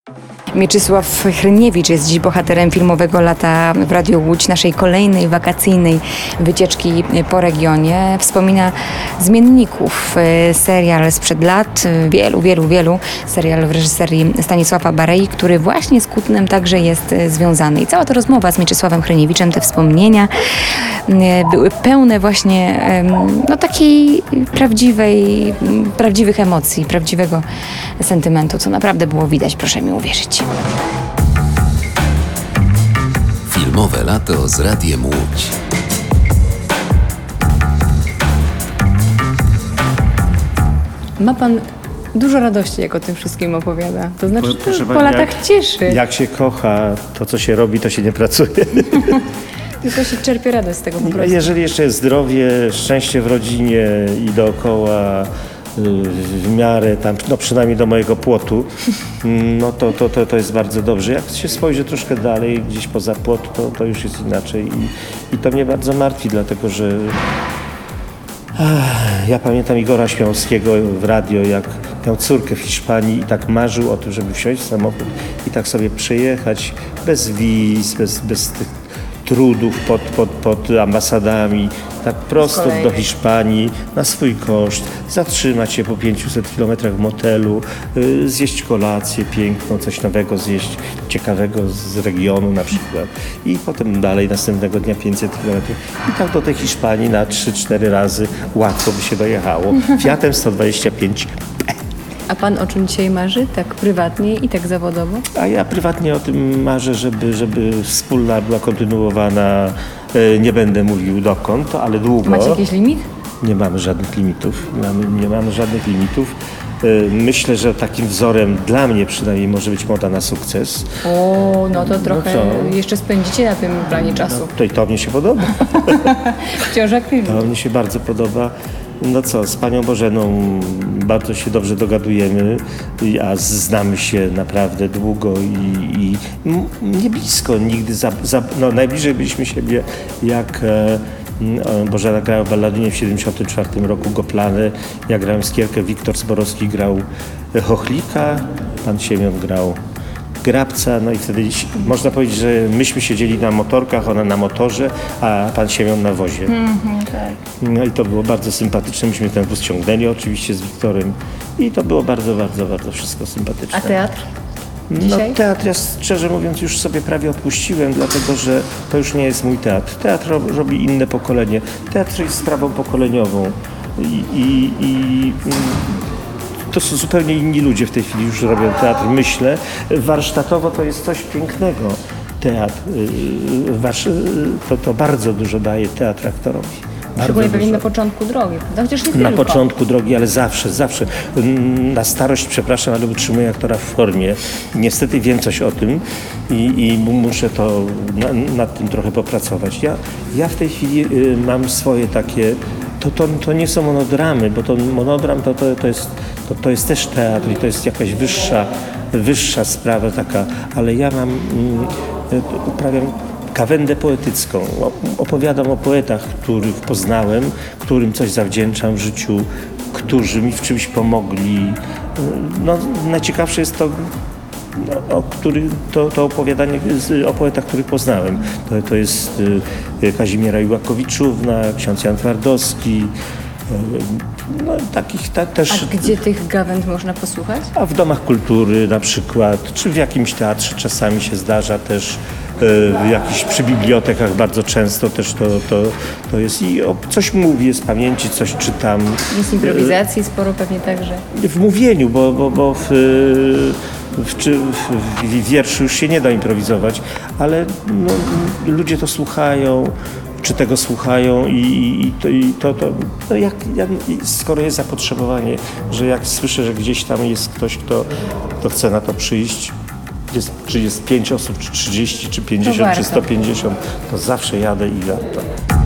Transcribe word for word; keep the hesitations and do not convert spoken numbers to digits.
Mieczysław Hryniewicz jest dziś bohaterem filmowego Lata w Radiu Łódź, naszej kolejnej wakacyjnej wycieczki po regionie. Wspomina Zmienników, serial sprzed lat, wielu, wielu, wielu, serial w reżyserii Stanisława Barei, który właśnie z Kutnem także jest związany. I cała ta rozmowa z Mieczysławem Hryniewiczem, te wspomnienia były pełne właśnie no, takiej prawdziwej, prawdziwych emocji, prawdziwego sentymentu, co naprawdę było widać, proszę mi uwierzyć. Filmowe lato z Radiem Łódź. Ma pan dużo radości, jak o tym wszystkim opowiada. To znaczy, że Proszę to po pani, latach jak, cieszy. Jak się kocha, to co się robi, to się nie pracuje. Tylko się czerpie radość z tego po prostu. Jeżeli jeszcze jest zdrowie, szczęście w rodzinie i dookoła w miarę tam, no przynajmniej do mojego płotu, no to, to, to, to jest bardzo dobrze. Jak się spojrzy troszkę dalej, gdzieś poza płot, to, to już jest inaczej i, i to mnie bardzo martwi, dlatego że ach, ja pamiętam Igora Śmiałowskiego w radio, jak miał córkę w Hiszpanii i tak marzył o tym, żeby wsiąść w samochód i tak sobie przejechać bez wiz, bez, bez tych trudów pod, pod, pod ambasadami, tak prosto do Hiszpanii, na swój koszt, zatrzymać się po pięciuset kilometrach w motelu, y, zjeść kolację piękną, coś nowego zjeść, ciekawego z regionu na przykład i potem dalej następnego dnia pięćset kilometrów i tak do tej Hiszpanii na trzy cztery razy łatwo by się dojechało. Fiatem sto dwadzieścia pięć. A pan o czym dzisiaj marzy? Tak prywatnie i tak zawodowo? A ja prywatnie o tym marzę, żeby, żeby wspólna była kontynuowana. Nie będę mówił dokąd, ale długo. Macie jakiś limit? Nie mamy żadnych limitów. Nie mamy, nie mamy żadnych limitów. Myślę, że takim wzorem dla mnie przynajmniej może być Moda na sukces. O, no to trochę co? jeszcze spędzicie na tym planie czasu. No, to i to mnie się podoba. Wciąż aktywnie. To mnie się bardzo podoba. No co, z panią Bożeną bardzo się dobrze dogadujemy, a znamy się naprawdę długo i, i nie blisko, nigdy za, za, no najbliżej byliśmy siebie jak e, Bożena grała w Balladynie w siedemdziesiątym czwartym roku Goplanę, ja grałem Skierkę, Wiktor Zborowski grał Chochlika, pan Siemion grał Grabca, no i wtedy można powiedzieć, że myśmy siedzieli na motorkach, ona na motorze, a pan Siemion na wozie. Mm-hmm, tak. No i to było bardzo sympatyczne, myśmy ten wóz ciągnęli oczywiście z Wiktorem i to było bardzo, bardzo, bardzo wszystko sympatyczne. A teatr? No Dzisiaj? teatr ja szczerze mówiąc już sobie prawie odpuściłem, dlatego że to już nie jest mój teatr. Teatr rob, robi inne pokolenie. Teatr jest sprawą pokoleniową i, i, i to są zupełnie inni ludzie w tej chwili już robią teatr, myślę. Warsztatowo to jest coś pięknego. Teatr, to, to bardzo dużo daje teatr aktorowi. Szczególnie pewnie na początku drogi, prawda? Chociaż nie Na tylko. początku drogi, ale zawsze, zawsze. Na starość, przepraszam, ale utrzymuję aktora w formie. Niestety wiem coś o tym i, i muszę to na, nad tym trochę popracować. Ja, ja w tej chwili y, mam swoje takie. To, to, to nie są monodramy, bo to monodram to, to, to, jest, to, to jest też teatr i to jest jakaś wyższa, wyższa sprawa taka, ale ja mam, y, uprawiam gawędę poetycką. Opowiadam o poetach, których poznałem, którym coś zawdzięczam w życiu, którzy mi w czymś pomogli. No, najciekawsze jest to, no, o który, to, to opowiadanie o poetach, których poznałem. To, to jest Kazimiera Iłakowiczówna, ksiądz Jan Twardowski. No, takich ta, też. A gdzie tych gawęd można posłuchać? A w domach kultury na przykład, czy w jakimś teatrze czasami się zdarza też. W jakichś przy bibliotekach bardzo często też to, to, to jest i o, coś mówię z pamięci, coś czytam. Jest improwizacji sporo pewnie także. W mówieniu, bo, bo, bo w, w, w, w wierszu już się nie da improwizować, ale no, ludzie to słuchają, czy tego słuchają i, i to, i to, to no jak, jak, skoro jest zapotrzebowanie, że jak słyszę, że gdzieś tam jest ktoś, kto, kto chce na to przyjść, Jest, czy jest pięć osób, czy trzydzieści, czy pięćdziesiąt, czy sto pięćdziesiąt, to zawsze jadę i jadę.